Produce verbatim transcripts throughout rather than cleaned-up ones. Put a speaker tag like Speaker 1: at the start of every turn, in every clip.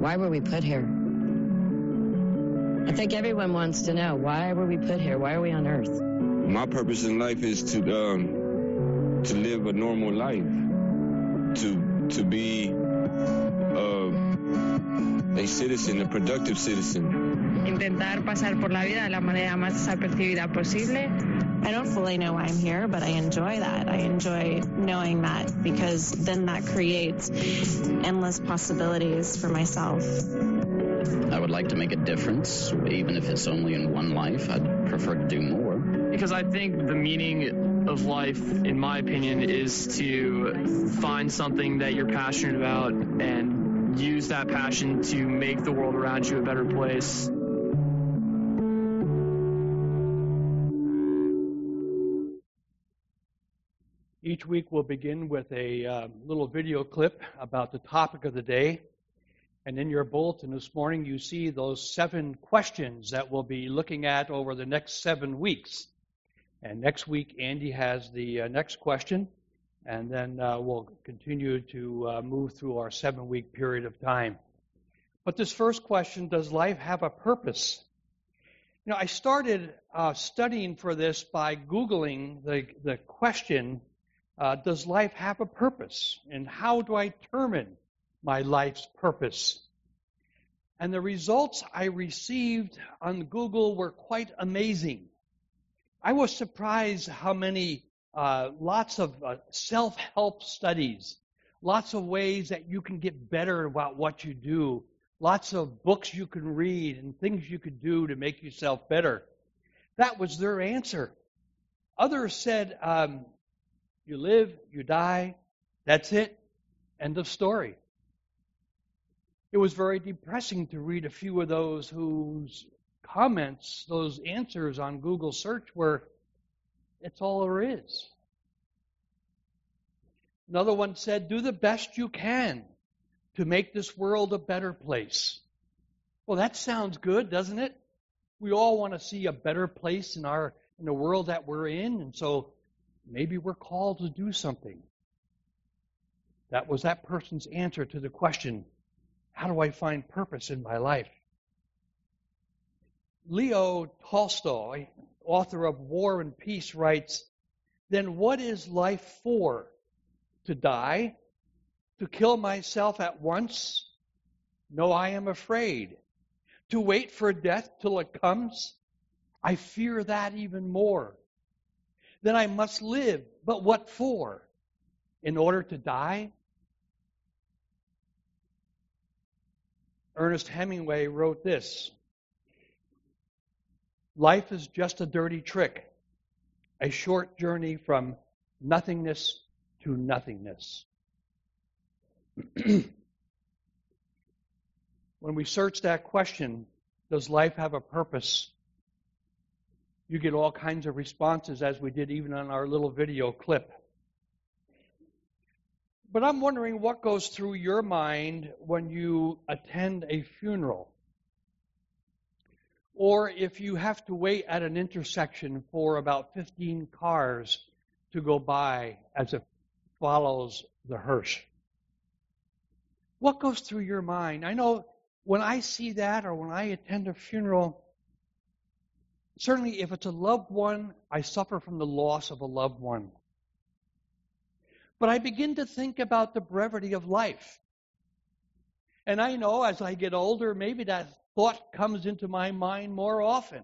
Speaker 1: Why were we put here? I think everyone wants to know, why were we put here? Why are we on Earth?
Speaker 2: My purpose in life is to um, to live a normal life, to to be uh, a citizen, a productive citizen.
Speaker 3: Intentar pasar por la vida de la manera más desapercibida posible.
Speaker 4: I don't fully know why I'm here, but I enjoy that. I enjoy knowing that because then that creates endless possibilities for myself.
Speaker 5: I would like to make a difference, even if it's only in one life. I'd prefer to do more.
Speaker 6: Because I think the meaning of life, in my opinion, is to find something that you're passionate about and use that passion to make the world around you a better place.
Speaker 7: Each week we'll begin with a uh, little video clip about the topic of the day. And in your bulletin this morning, you see those seven questions that we'll be looking at over the next seven weeks. And next week, Andy has the uh, next question, and then uh, we'll continue to uh, move through our seven-week period of time. But this first question, does life have a purpose? You know, I started uh, studying for this by Googling the, the question, uh, does life have a purpose? And how do I determine my life's purpose? And the results I received on Google were quite amazing. I was surprised how many, uh, lots of uh, self-help studies, lots of ways that you can get better about what you do, lots of books you can read and things you could do to make yourself better. That was their answer. Others said, um, you live, you die, that's it, end of story. It was very depressing to read a few of those whose comments, those answers on Google search were, it's all there is. Another one said, do the best you can to make this world a better place. Well, that sounds good, doesn't it? We all want to see a better place in our in the world that we're in, and so maybe we're called to do something. That was that person's answer to the question, how do I find purpose in my life? Leo Tolstoy, author of War and Peace, writes, then what is life for? To die? To kill myself at once? No, I am afraid. To wait for death till it comes? I fear that even more. Then I must live, but what for? In order to die? Ernest Hemingway wrote this, life is just a dirty trick, a short journey from nothingness to nothingness. When we search that question, does life have a purpose? You get all kinds of responses, as we did even on our little video clip. But I'm wondering what goes through your mind when you attend a funeral. Or if you have to wait at an intersection for about fifteen cars to go by as it follows the hearse. What goes through your mind? I know when I see that or when I attend a funeral, certainly if it's a loved one, I suffer from the loss of a loved one. But I begin to think about the brevity of life. And I know as I get older, maybe that thought comes into my mind more often.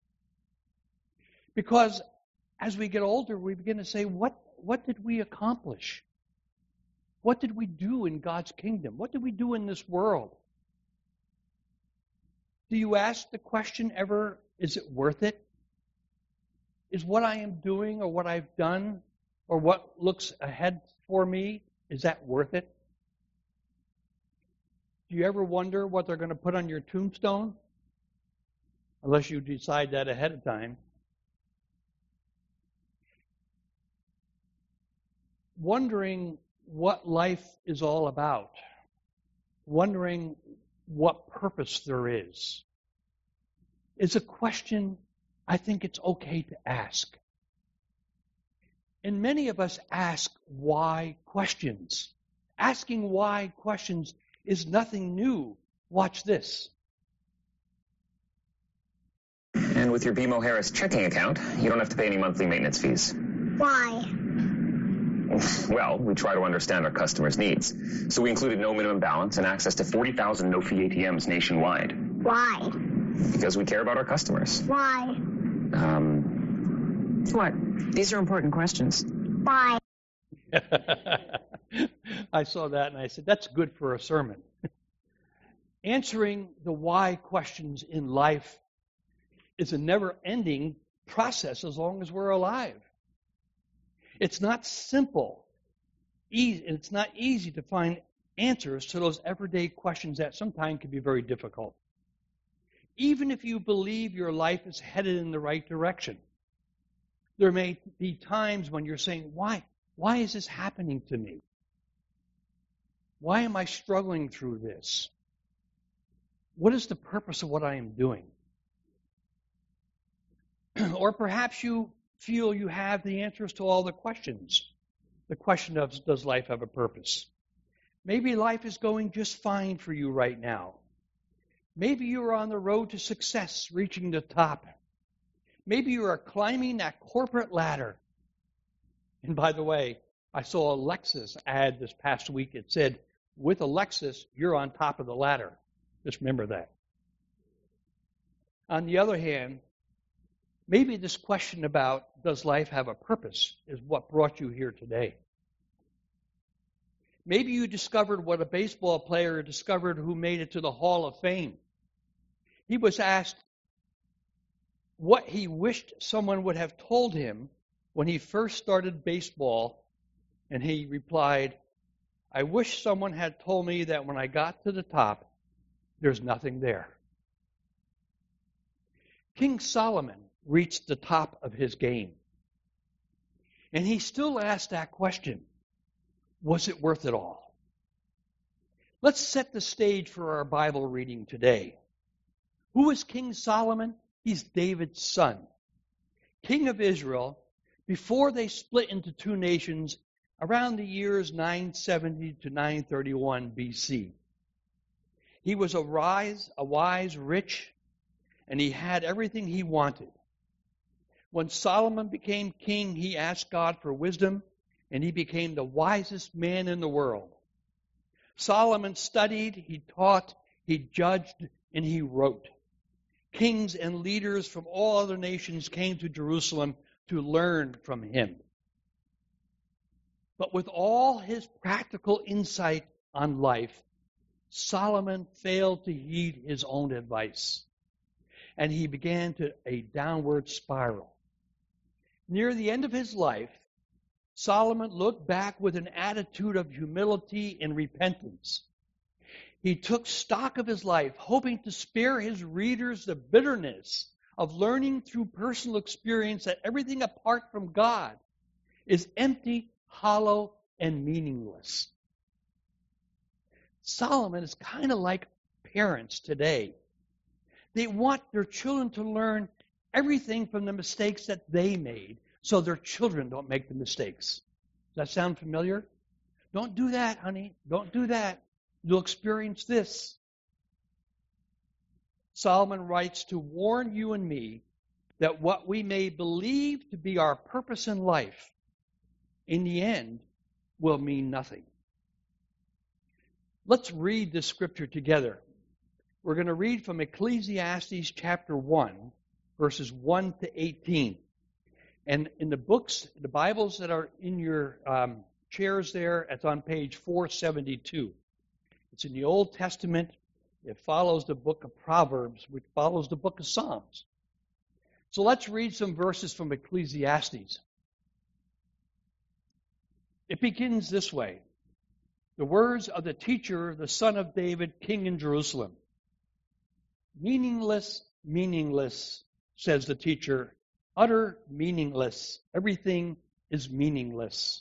Speaker 7: Because as we get older, we begin to say, what, what did we accomplish? What did we do in God's kingdom? What did we do in this world? Do you ask the question ever, is it worth it? Is what I am doing or what I've done or what looks ahead for me, is that worth it? Do you ever wonder what they're going to put on your tombstone? Unless you decide that ahead of time. Wondering what life is all about. Wondering what purpose there is. Is a question I think it's okay to ask. And many of us ask why questions. Asking why questions is nothing new Watch this.
Speaker 8: And with your B M O Harris checking account, you don't have to pay any monthly maintenance fees.
Speaker 9: Why?
Speaker 8: Well, we try to understand our customers' needs. So we included no minimum balance and access to forty thousand no-fee A T Ms nationwide.
Speaker 9: Why?
Speaker 8: Because we care about our customers.
Speaker 9: Why?
Speaker 8: Um...
Speaker 10: What? These are important questions.
Speaker 9: Why?
Speaker 7: I saw that and I said, that's good for a sermon. Answering the why questions in life is a never-ending process as long as we're alive. It's not simple. Easy, it's not easy to find answers to those everyday questions that sometimes can be very difficult. Even if you believe your life is headed in the right direction, there may be times when you're saying, why? Why is this happening to me? Why am I struggling through this? What is the purpose of what I am doing? Or perhaps you feel you have the answers to all the questions. The question of, does life have a purpose? Maybe life is going just fine for you right now. Maybe you are on the road to success, reaching the top. Maybe you are climbing that corporate ladder. And by the way, I saw a Lexus ad this past week. It said, with a Lexus, you're on top of the ladder. Just remember that. On the other hand, maybe this question about does life have a purpose is what brought you here today. Maybe you discovered what a baseball player discovered who made it to the Hall of Fame. He was asked what he wished someone would have told him when he first started baseball, and he replied, I wish someone had told me that when I got to the top, there's nothing there. King Solomon reached the top of his game. And he still asked that question, was it worth it all? Let's set the stage for our Bible reading today. Who is King Solomon? He's David's son, king of Israel, before they split into two nations around the years nine seventy to nine thirty-one B C. He was a wise, a wise, rich, and he had everything he wanted. When Solomon became king, he asked God for wisdom, and he became the wisest man in the world. Solomon studied, he taught, he judged, and he wrote. Kings and leaders from all other nations came to Jerusalem to learn from him. But with all his practical insight on life, Solomon failed to heed his own advice, and he began to a downward spiral. Near the end of his life, Solomon looked back with an attitude of humility and repentance. He took stock of his life, hoping to spare his readers the bitterness of learning through personal experience that everything apart from God is empty, hollow, and meaningless. Solomon is kind of like parents today. They want their children to learn everything from the mistakes that they made so their children don't make the mistakes. Does that sound familiar? Don't do that, honey. Don't do that. You'll experience this. Solomon writes to warn you and me that what we may believe to be our purpose in life, in the end, will mean nothing. Let's read this scripture together. We're going to read from Ecclesiastes chapter one, verses one to eighteen. And in the books, the Bibles that are in your um, chairs there, it's on page four seventy-two. It's in the Old Testament. It follows the book of Proverbs, which follows the book of Psalms. So let's read some verses from Ecclesiastes. It begins this way. The words of the teacher, the son of David, king in Jerusalem. Meaningless, meaningless, says the teacher. Utter meaningless. Everything is meaningless.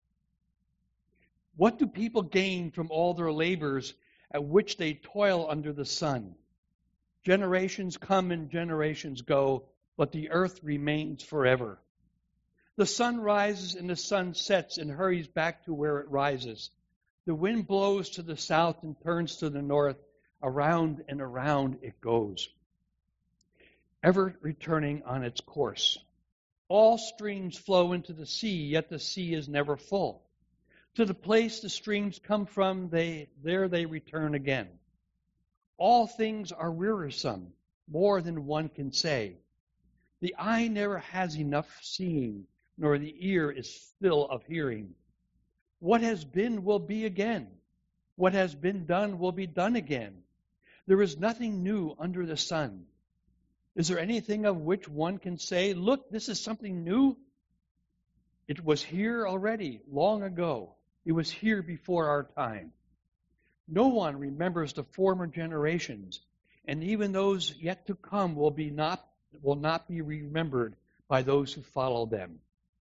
Speaker 7: What do people gain from all their labors at which they toil under the sun? Generations come and generations go, but the earth remains forever. The sun rises and the sun sets and hurries back to where it rises. The wind blows to the south and turns to the north. Around and around it goes, ever returning on its course. All streams flow into the sea, yet the sea is never full. To the place the streams come from, they there they return again. All things are wearisome, more than one can say. The eye never has enough seeing, nor the ear is full of hearing. What has been will be again. What has been done will be done again. There is nothing new under the sun. Is there anything of which one can say, look, this is something new? It was here already, long ago. It was here before our time. No one remembers the former generations, and even those yet to come will be not will not be remembered by those who follow them.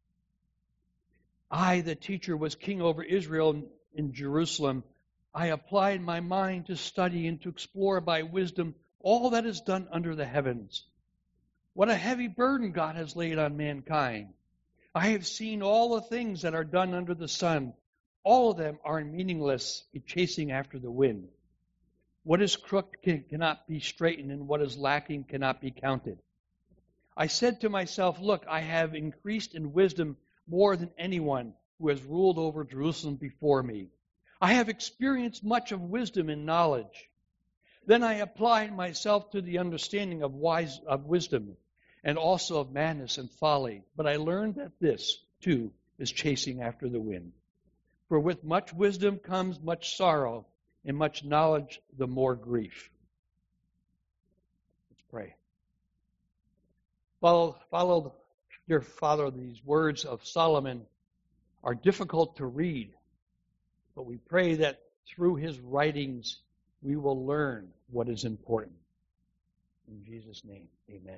Speaker 7: I, the teacher, was king over Israel in Jerusalem. I applied my mind to study and to explore by wisdom all that is done under the heavens. What a heavy burden God has laid on mankind. I have seen all the things that are done under the sun. All of them are meaningless, chasing after the wind. What is crooked can, cannot be straightened, and what is lacking cannot be counted. I said to myself, look, I have increased in wisdom more than anyone who has ruled over Jerusalem before me. I have experienced much of wisdom and knowledge. Then I applied myself to the understanding of wise of wisdom and also of madness and folly. But I learned that this, too, is chasing after the wind. For with much wisdom comes much sorrow, and much knowledge the more grief. Let's pray. Follow, follow, dear Father, these words of Solomon are difficult to read, but we pray that through his writings we will learn what is important. In Jesus' name, amen.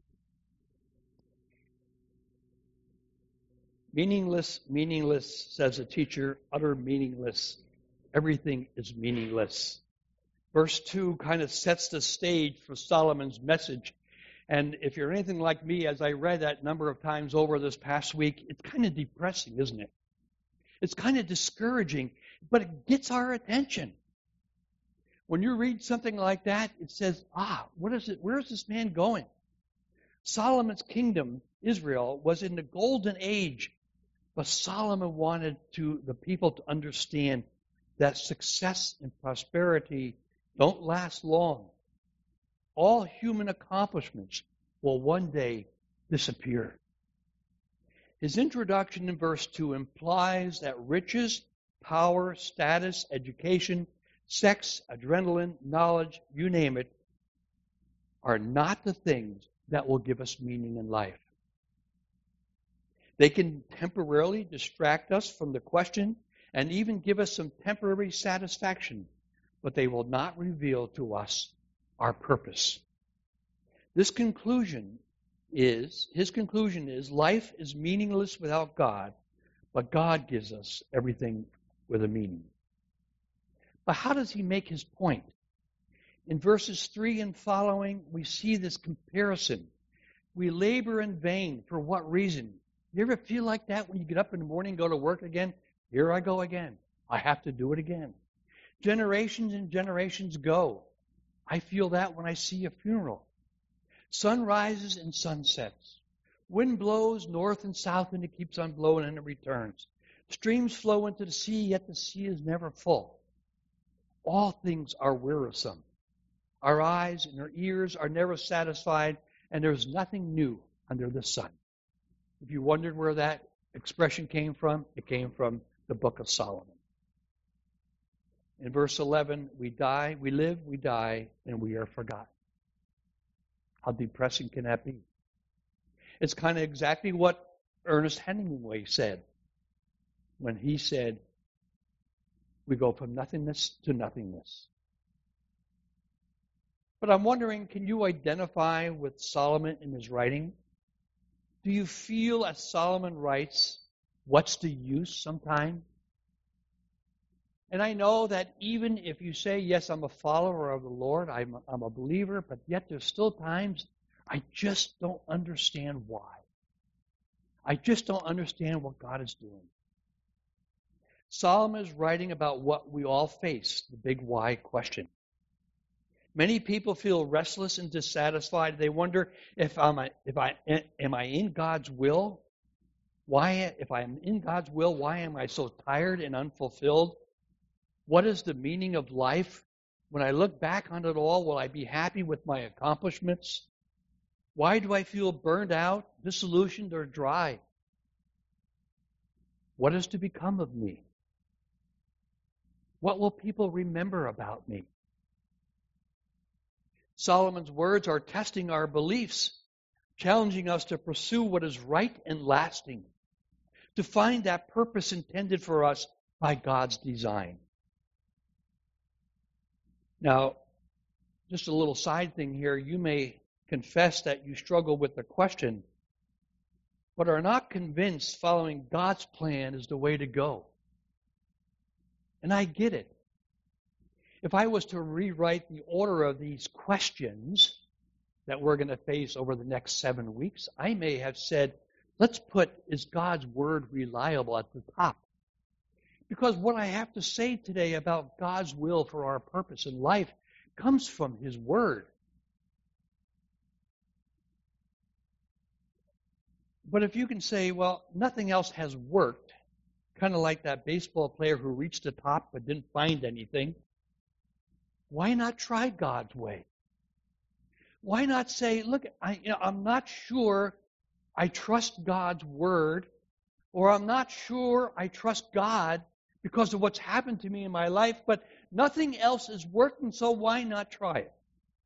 Speaker 7: Meaningless, meaningless, says a teacher, utter meaningless. Everything is meaningless. Verse two kind of sets the stage for Solomon's message. And if you're anything like me, as I read that number of times over this past week, it's kind of depressing, isn't it? It's kind of discouraging, but it gets our attention. When you read something like that, it says, ah, what is it? Where is this man going? Solomon's kingdom, Israel, was in the golden age, but Solomon wanted to the people to understand that success and prosperity don't last long. All human accomplishments will one day disappear. His introduction in verse two implies that riches, power, status, education, sex, adrenaline, knowledge, you name it, are not the things that will give us meaning in life. They can temporarily distract us from the question and even give us some temporary satisfaction, but they will not reveal to us our purpose. This conclusion is, his conclusion is, life is meaningless without God, but God gives us everything with a meaning. But how does he make his point? In verses three and following, we see this comparison. We labor in vain. For what reason? You ever feel like that when you get up in the morning and go to work again? Here I go again. I have to do it again. Generations and generations go. I feel that when I see a funeral. Sun rises and sun sets. Wind blows north and south, and it keeps on blowing and it returns. Streams flow into the sea, yet the sea is never full. All things are wearisome. Our eyes and our ears are never satisfied, and there's nothing new under the sun. If you wondered where that expression came from, it came from the book of Solomon. In verse eleven, we die, we live, we die, and we are forgotten. How depressing can that be? It's kind of exactly what Ernest Hemingway said when he said, we go from nothingness to nothingness. But I'm wondering, can you identify with Solomon in his writing? Do you feel, as Solomon writes, what's the use sometime? And I know that even if you say, yes, I'm a follower of the Lord, I'm a, I'm a believer, but yet there's still times I just don't understand why. I just don't understand what God is doing. Solomon is writing about what we all face, the big why question. Many people feel restless and dissatisfied. They wonder if I'm a, if I am I in God's will? Why, if I am in God's will, why am I so tired and unfulfilled? What is the meaning of life? When I look back on it all, will I be happy with my accomplishments? Why do I feel burned out, disillusioned, or dry? What is to become of me? What will people remember about me? Solomon's words are testing our beliefs, challenging us to pursue what is right and lasting, to find that purpose intended for us by God's design. Now, just a little side thing here, you may confess that you struggle with the question, but are not convinced following God's plan is the way to go. And I get it. If I was to rewrite the order of these questions that we're going to face over the next seven weeks, I may have said, let's put, is God's word reliable at the top? Because what I have to say today about God's will for our purpose in life comes from His word. But if you can say, well, nothing else has worked, kind of like that baseball player who reached the top but didn't find anything, why not try God's way? Why not say, look, I, you know, I'm not sure I trust God's word, or I'm not sure I trust God because of what's happened to me in my life, but nothing else is working, so why not try it?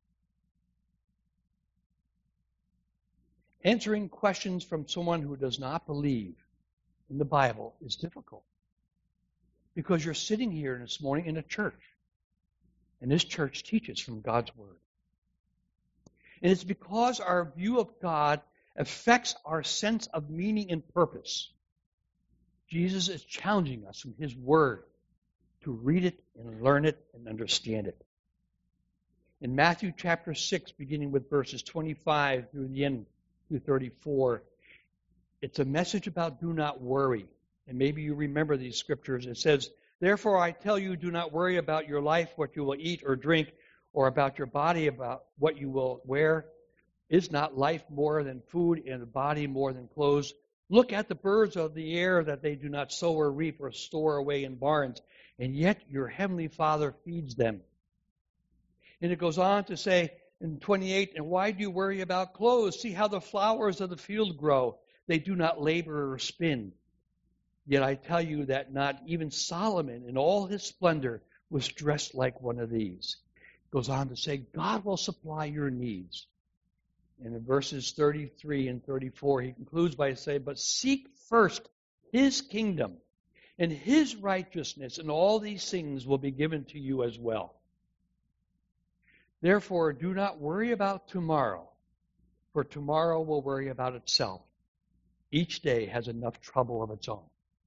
Speaker 7: Answering questions from someone who does not believe in the Bible is difficult because you're sitting here this morning in a church, and this church teaches from God's word. And it's because our view of God affects our sense of meaning and purpose. Jesus is challenging us from His word to read it and learn it and understand it. In Matthew chapter six, beginning with verses twenty-five through the end, through thirty-four, it's a message about do not worry. And maybe you remember these scriptures. It says, therefore I tell you, do not worry about your life, what you will eat or drink, or about your body, about what you will wear. Is not life more than food, and the body more than clothes? Look at the birds of the air, that they do not sow or reap or store away in barns, and yet your heavenly Father feeds them. And it goes on to say in twenty-eight, and why do you worry about clothes? See how the flowers of the field grow. They do not labor or spin. Yet I tell you that not even Solomon in all his splendor was dressed like one of these. It goes on to say, God will supply your needs. And in verses thirty-three and thirty-four, he concludes by saying, but seek first His kingdom and His righteousness, and all these things will be given to you as well. Therefore, do not worry about tomorrow, for tomorrow will worry about itself. Each day has enough trouble of its own.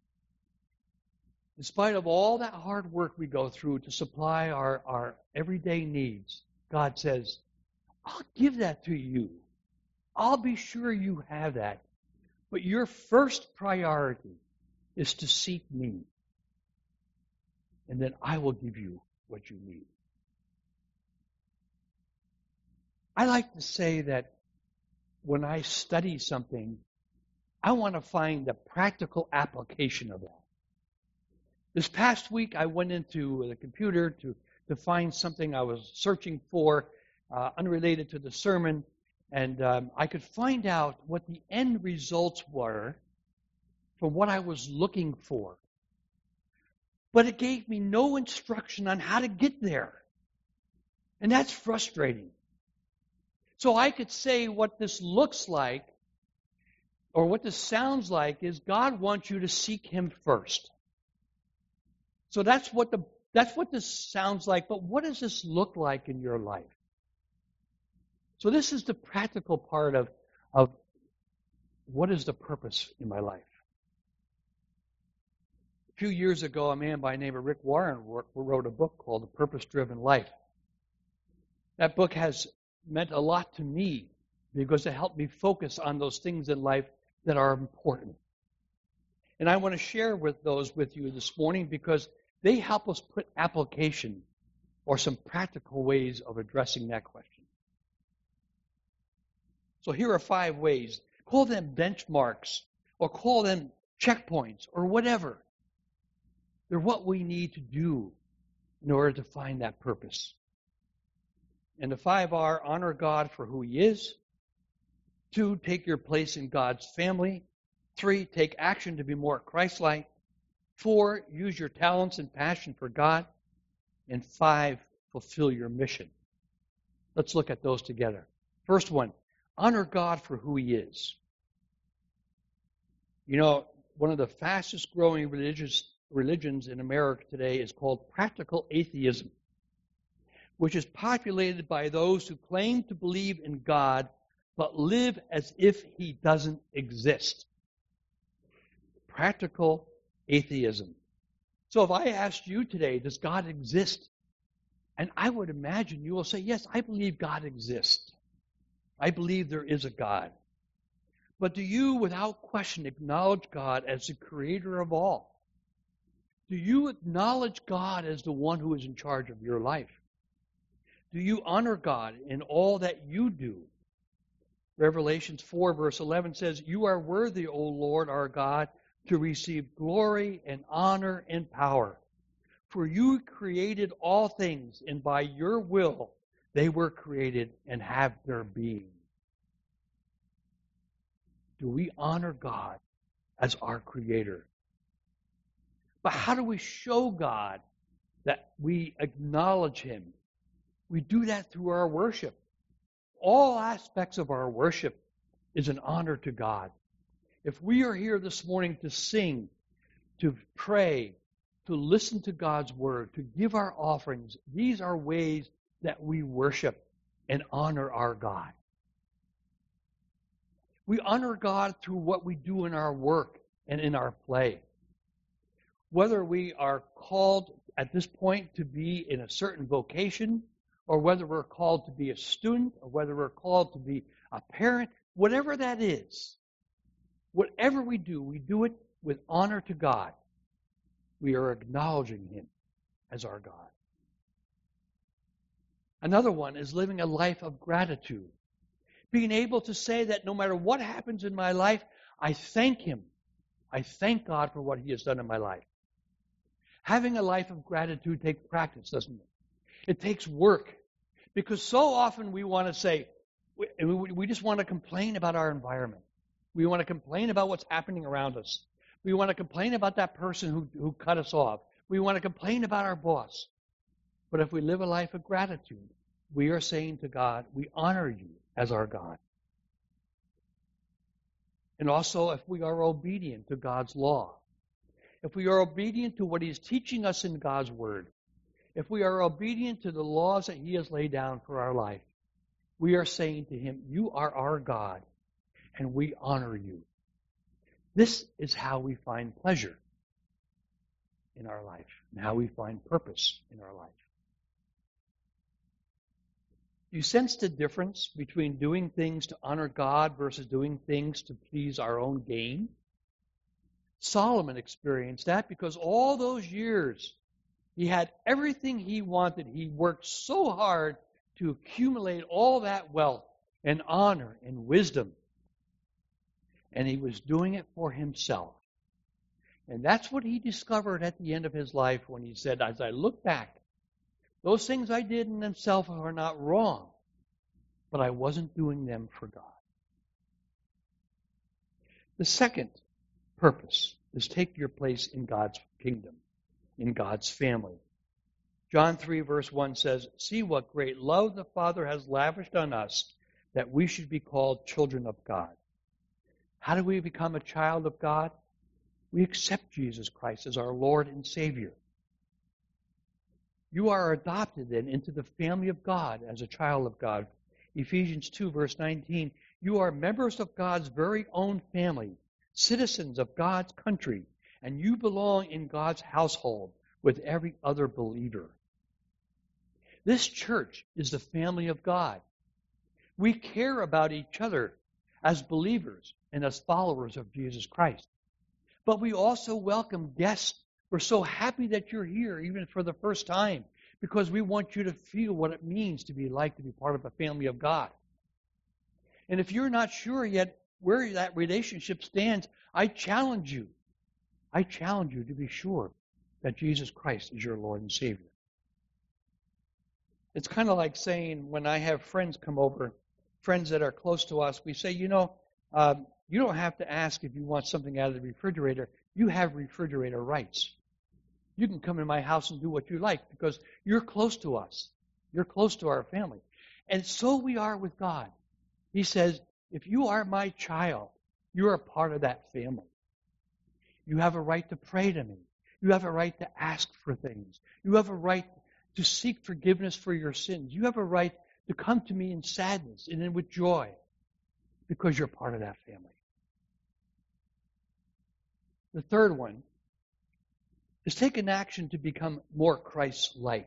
Speaker 7: In spite of all that hard work we go through to supply our, our everyday needs, God says, I'll give that to you. I'll be sure you have that. But your first priority is to seek me. And then I will give you what you need. I like to say that when I study something, I want to find the practical application of that. This past week, I went into the computer to, to find something I was searching for, uh, unrelated to the sermon, and um, I could find out what the end results were from what I was looking for. But it gave me no instruction on how to get there. And that's frustrating. So I could say what this looks like, or what this sounds like, is God wants you to seek Him first. So that's what the that's what this sounds like, but what does this look like in your life? So this is the practical part of, of what is the purpose in my life. A few years ago, a man by the name of Rick Warren wrote a book called The Purpose-Driven Life. That book has meant a lot to me because it helped me focus on those things in life that are important. And I want to share with those with you this morning because they help us put application or some practical ways of addressing that question. So here are five ways. Call them benchmarks, or call them checkpoints, or whatever. They're what we need to do in order to find that purpose. And the five are: honor God for who He is. Two, take your place in God's family. Three, take action to be more Christ-like. Four, use your talents and passion for God. And five, fulfill your mission. Let's look at those together. First one, honor God for who He is. You know, one of the fastest growing religious religions in America today is called practical atheism, which is populated by those who claim to believe in God but live as if He doesn't exist. Practical atheism. So if I asked you today, does God exist? And I would imagine you will say, yes, I believe God exists. I believe there is a God. But do you, without question, acknowledge God as the creator of all? Do you acknowledge God as the one who is in charge of your life? Do you honor God in all that you do? Revelations four verse eleven says, you are worthy, O Lord our God, to receive glory and honor and power. For you created all things, and by your will they were created and have their being. Do we honor God as our creator? But how do we show God that we acknowledge Him? We do that through our worship. All aspects of our worship is an honor to God. If we are here this morning to sing, to pray, to listen to God's word, to give our offerings, these are ways that we worship and honor our God. We honor God through what we do in our work and in our play. Whether we are called at this point to be in a certain vocation, or whether we're called to be a student, or whether we're called to be a parent, whatever that is, whatever we do, we do it with honor to God. We are acknowledging Him as our God. Another one is living a life of gratitude. Being able to say that no matter what happens in my life, I thank Him. I thank God for what He has done in my life. Having a life of gratitude takes practice, doesn't it? It takes work. Because so often we want to say, we, we just want to complain about our environment. We want to complain about what's happening around us. We want to complain about that person who, who cut us off. We want to complain about our boss. But if we live a life of gratitude, we are saying to God, we honor you as our God. And also, if we are obedient to God's law, if we are obedient to what He's teaching us in God's Word, if we are obedient to the laws that He has laid down for our life, we are saying to Him, you are our God, and we honor you. This is how we find pleasure in our life, and how we find purpose in our life. You sense the difference between doing things to honor God versus doing things to please our own gain? Solomon experienced that because all those years he had everything he wanted. He worked so hard to accumulate all that wealth and honor and wisdom. And he was doing it for himself. And that's what he discovered at the end of his life when he said, as I look back, those things I did in themselves are not wrong, but I wasn't doing them for God. The second purpose is take your place in God's kingdom, in God's family. John three verse one says, see what great love the Father has lavished on us, that we should be called children of God. How do we become a child of God? We accept Jesus Christ as our Lord and Savior. You are adopted then into the family of God as a child of God. Ephesians two verse nineteen, you are members of God's very own family, citizens of God's country, and you belong in God's household with every other believer. This church is the family of God. We care about each other as believers and as followers of Jesus Christ. But we also welcome guests. We're so happy that you're here, even for the first time, because we want you to feel what it means to be like to be part of a family of God. And if you're not sure yet where that relationship stands, I challenge you. I challenge you to be sure that Jesus Christ is your Lord and Savior. It's kind of like saying when I have friends come over, friends that are close to us, we say, you know, um, you don't have to ask if you want something out of the refrigerator. You have refrigerator rights. You can come in my house and do what you like because you're close to us. You're close to our family. And so we are with God. He says, if you are my child, you're a part of that family. You have a right to pray to me. You have a right to ask for things. You have a right to seek forgiveness for your sins. You have a right to come to me in sadness and then with joy because you're part of that family. The third one is take an action to become more Christ-like.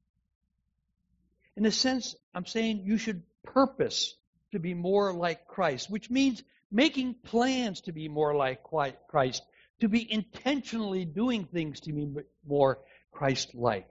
Speaker 7: In a sense, I'm saying you should purpose to be more like Christ, which means making plans to be more like Christ, to be intentionally doing things to be more Christ-like.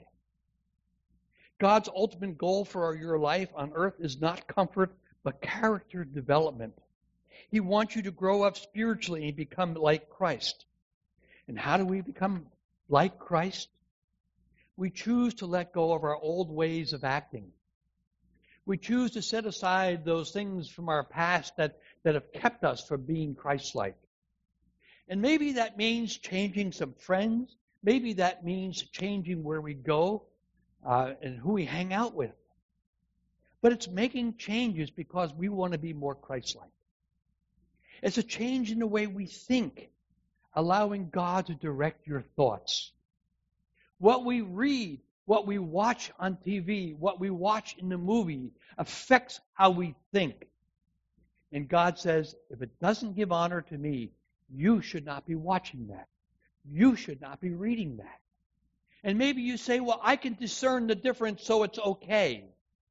Speaker 7: God's ultimate goal for your life on earth is not comfort, but character development. He wants you to grow up spiritually and become like Christ. And how do we become like Christ? We choose to let go of our old ways of acting. We choose to set aside those things from our past that, that have kept us from being Christ-like. And maybe that means changing some friends. Maybe that means changing where we go uh, and who we hang out with. But it's making changes because we want to be more Christ-like. It's a change in the way we think, allowing God to direct your thoughts. What we read, what we watch on T V, what we watch in the movie affects how we think. And God says, if it doesn't give honor to me, you should not be watching that. You should not be reading that. And maybe you say, well, I can discern the difference, so it's okay.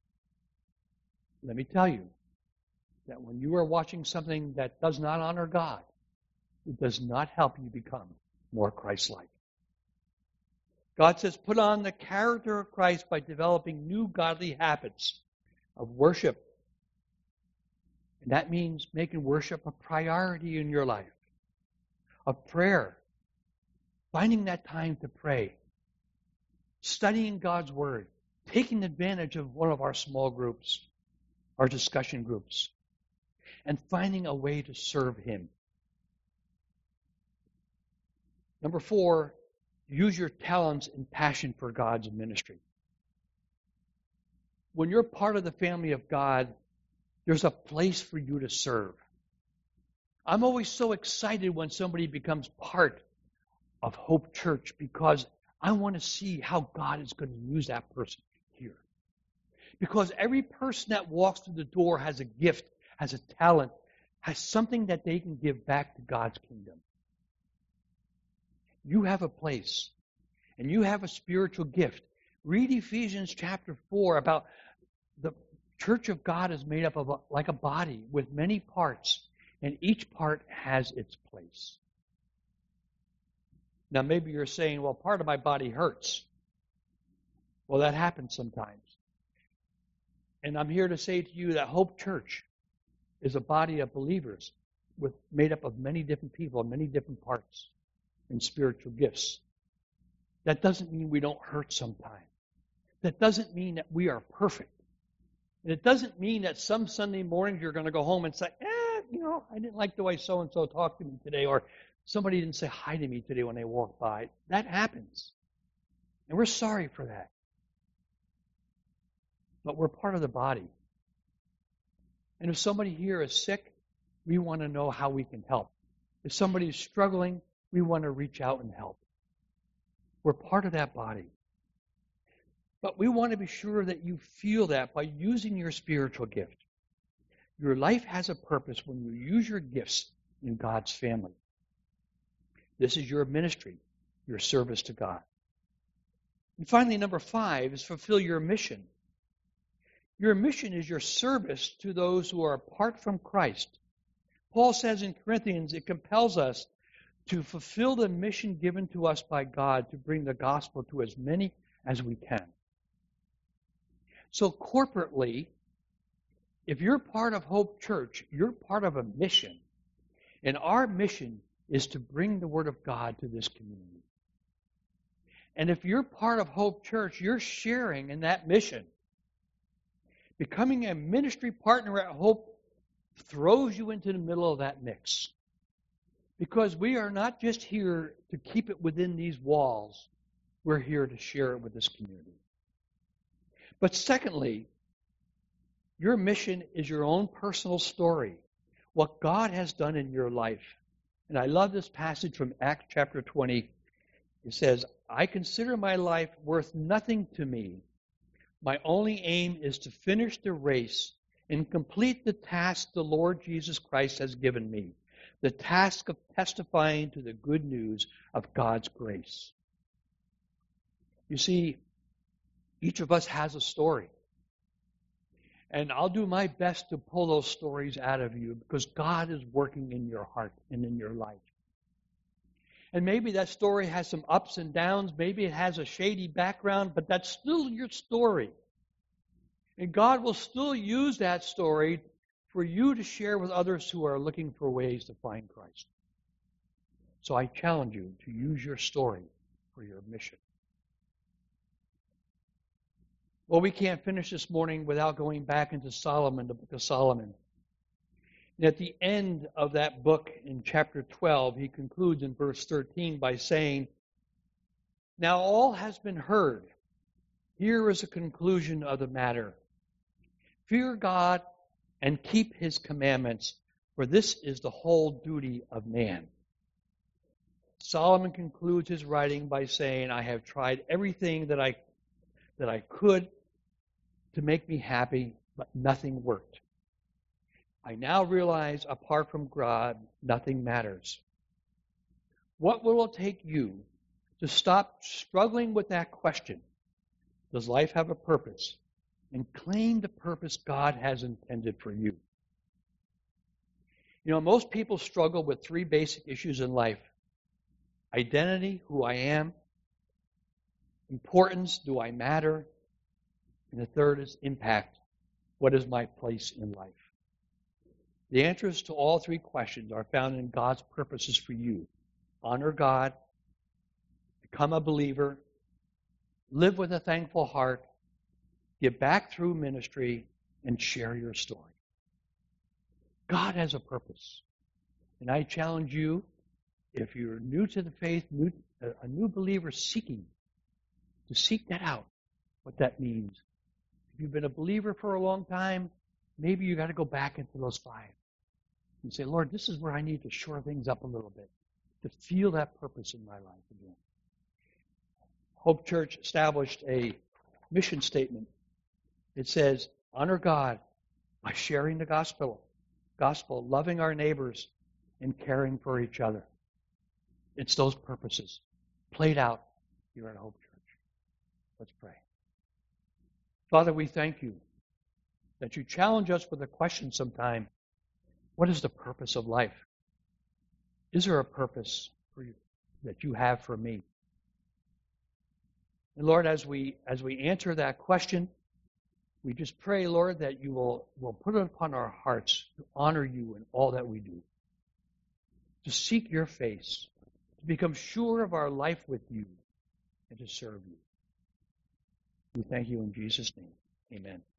Speaker 7: Let me tell you that when you are watching something that does not honor God, it does not help you become more Christ-like. God says, put on the character of Christ by developing new godly habits of worship. And that means making worship a priority in your life. Of prayer. Finding that time to pray. Studying God's Word. Taking advantage of one of our small groups, our discussion groups. And finding a way to serve Him. Number four, use your talents and passion for God's ministry. When you're part of the family of God, there's a place for you to serve. I'm always so excited when somebody becomes part of Hope Church because I want to see how God is going to use that person here. Because every person that walks through the door has a gift, has a talent, has something that they can give back to God's kingdom. You have a place, and you have a spiritual gift. Read Ephesians chapter four about the church of God is made up of a, like a body with many parts, and each part has its place. Now maybe you're saying, well, part of my body hurts. Well, that happens sometimes. And I'm here to say to you that Hope Church is a body of believers with made up of many different people, many different parts and spiritual gifts. That doesn't mean we don't hurt sometimes. That doesn't mean that we are perfect. And it doesn't mean that some Sunday mornings you're going to go home and say, eh, you know, I didn't like the way so-and-so talked to me today, or somebody didn't say hi to me today when they walked by. That happens. And we're sorry for that. But we're part of the body. And if somebody here is sick, we want to know how we can help. If somebody is struggling, we want to reach out and help. We're part of that body. But we want to be sure that you feel that by using your spiritual gift. Your life has a purpose when you use your gifts in God's family. This is your ministry, your service to God. And finally, number five is fulfill your mission. Your mission is your service to those who are apart from Christ. Paul says in Corinthians, it compels us to fulfill the mission given to us by God to bring the gospel to as many as we can. So corporately, if you're part of Hope Church, you're part of a mission. And our mission is to bring the Word of God to this community. And if you're part of Hope Church, you're sharing in that mission. Becoming a ministry partner at Hope throws you into the middle of that mix. Because we are not just here to keep it within these walls. We're here to share it with this community. But secondly, your mission is your own personal story. What God has done in your life. And I love this passage from Acts chapter twenty. It says, I consider my life worth nothing to me. My only aim is to finish the race and complete the task the Lord Jesus Christ has given me. The task of testifying to the good news of God's grace. You see, each of us has a story. And I'll do my best to pull those stories out of you because God is working in your heart and in your life. And maybe that story has some ups and downs. Maybe it has a shady background, but that's still your story. And God will still use that story for you to share with others who are looking for ways to find Christ. So I challenge you to use your story for your mission. Well, we can't finish this morning without going back into Solomon, the book of Solomon. And at the end of that book, in chapter twelve, he concludes in verse thirteen by saying, Now all has been heard. Here is a conclusion of the matter. Fear God and keep his commandments, for this is the whole duty of man. Solomon concludes his writing by saying, I have tried everything that I that I could to make me happy, but nothing worked. I now realize apart from God, nothing matters. What will it take you to stop struggling with that question? Does life have a purpose? And claim the purpose God has intended for you. You know, most people struggle with three basic issues in life. Identity, who I am. Importance, do I matter? And the third is impact. What is my place in life? The answers to all three questions are found in God's purposes for you. Honor God, become a believer, live with a thankful heart, give back through ministry, and share your story. God has a purpose. And I challenge you, if you're new to the faith, new, a new believer seeking, to seek that out, what that means. If you've been a believer for a long time, maybe you got to go back into those five and say, Lord, this is where I need to shore things up a little bit, to feel that purpose in my life again. Hope Church established a mission statement. It says, honor God by sharing the gospel, gospel, loving our neighbors, and caring for each other. It's those purposes played out here at Hope Church. Let's pray. Father, we thank you that you challenge us with a question sometime. What is the purpose of life? Is there a purpose for you that you have for me? And Lord, as we as we answer that question, we just pray, Lord, that you will, will put it upon our hearts to honor you in all that we do, to seek your face, to become sure of our life with you, and to serve you. We thank you in Jesus' name. Amen.